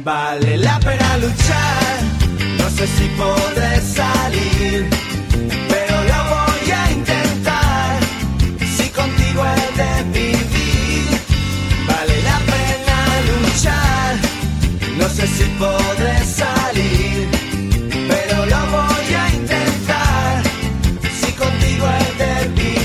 Vale la pena luchar, no sé si podré salir, pero lo voy a intentar, si contigo he de vivir. Vale la pena luchar, no sé si podré salir, pero lo voy a intentar, si contigo he de vivir.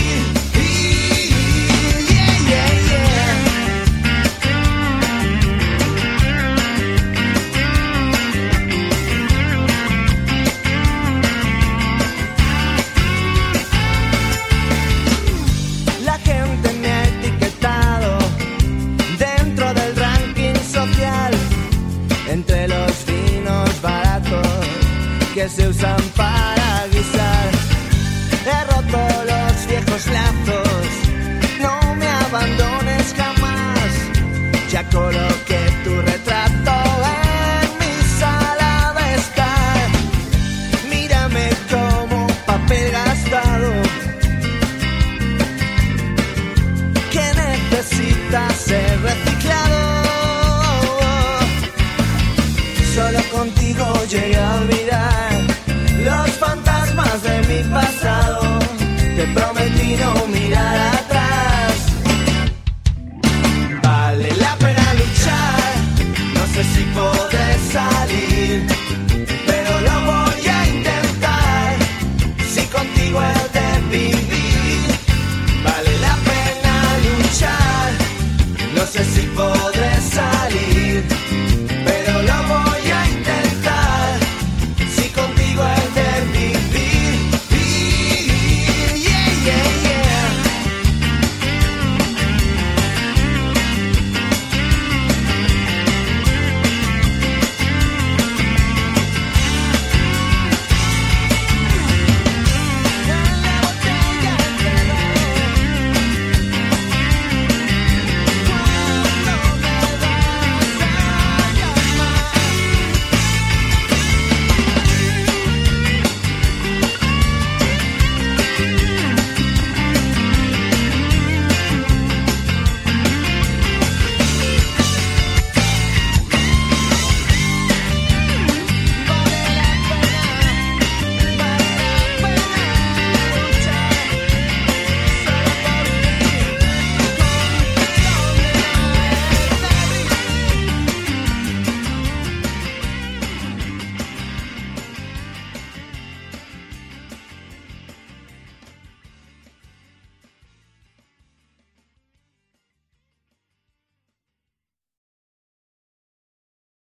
Entre los vinos baratos que se usan para guisar, he roto los viejos lazos, no me abandones jamás. Ya coloqué tu retrato en mi sala de estar, mírame como papel gastado que necesita ser reciclado. Solo contigo llegué a olvidar